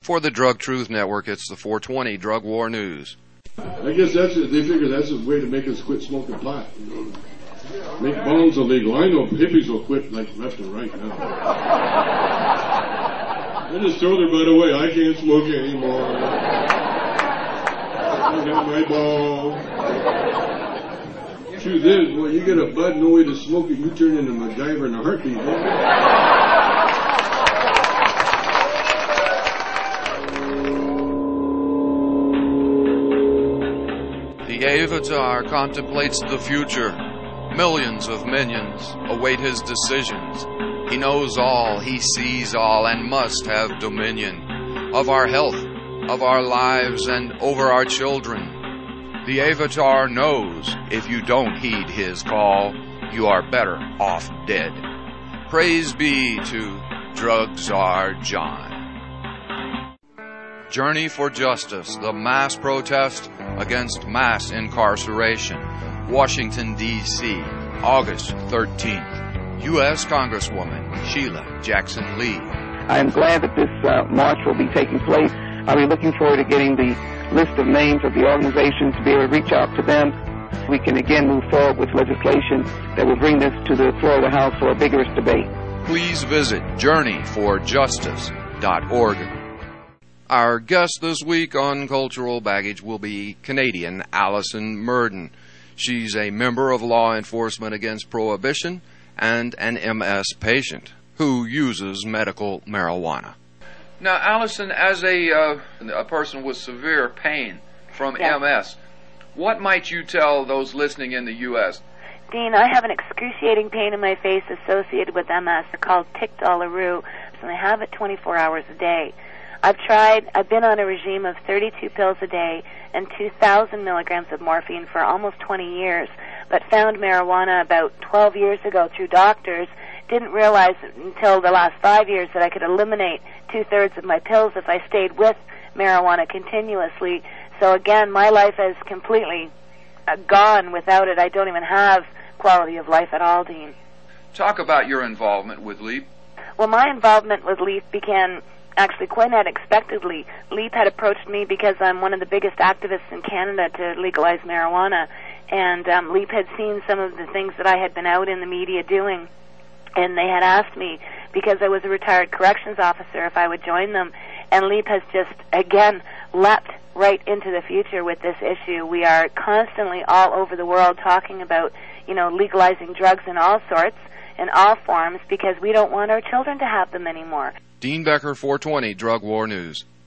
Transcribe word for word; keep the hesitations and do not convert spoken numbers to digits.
For the Drug Truth Network, it's the four twenty Drug War News. I guess that's it. They figure that's a way to make us quit smoking pot. You know? Make bongs illegal. I know hippies will quit like left and right now. I just throw their butt away. I can't smoke anymore. I got my ball. Truth is, well, you get a bud, no way to smoke it, you turn into MacGyver in a heartbeat. The Avatar contemplates the future. Millions of minions await his decisions. He knows all, he sees all, and must have dominion of our health, of our lives, and over our children. The Avatar knows if you don't heed his call, you are better off dead. Praise be to Drug Czar John. Journey for Justice, the mass protest against mass incarceration. Washington, D C, August thirteenth. U S Congresswoman Sheila Jackson Lee. I am glad that this uh, march will be taking place. I'll be looking forward to getting the list of names of the organizations to be able to reach out to them. We can again move forward with legislation that will bring this to the floor of the House for a vigorous debate. Please visit journey for justice dot org. Our guest this week on Cultural Baggage will be Canadian Alison Murden. She's a member of Law Enforcement Against Prohibition and an M S patient who uses medical marijuana. Now, Alison, as a, uh, a person with severe pain from yes. M S, what might you tell those listening in the U S? Dean, I have an excruciating pain in my face associated with M S called tic douloureux, and I have it twenty-four hours a day. I've tried, I've been on a regime of thirty-two pills a day and two thousand milligrams of morphine for almost twenty years, but found marijuana about twelve years ago through doctors. Didn't realize until the last five years that I could eliminate two-thirds of my pills if I stayed with marijuana continuously. So again, my life is completely uh, gone without it. I don't even have quality of life at all, Dean. Talk about your involvement with LEAP. Well, my involvement with LEAP began actually quite unexpectedly. LEAP had approached me because I'm one of the biggest activists in Canada to legalize marijuana, and um, LEAP had seen some of the things that I had been out in the media doing, and they had asked me, because I was a retired corrections officer, if I would join them, and LEAP has just, again, leapt right into the future with this issue. We are constantly all over the world talking about, you know, legalizing drugs in all sorts, in all forms, because we don't want our children to have them anymore. Dean Becker, four twenty Drug War News.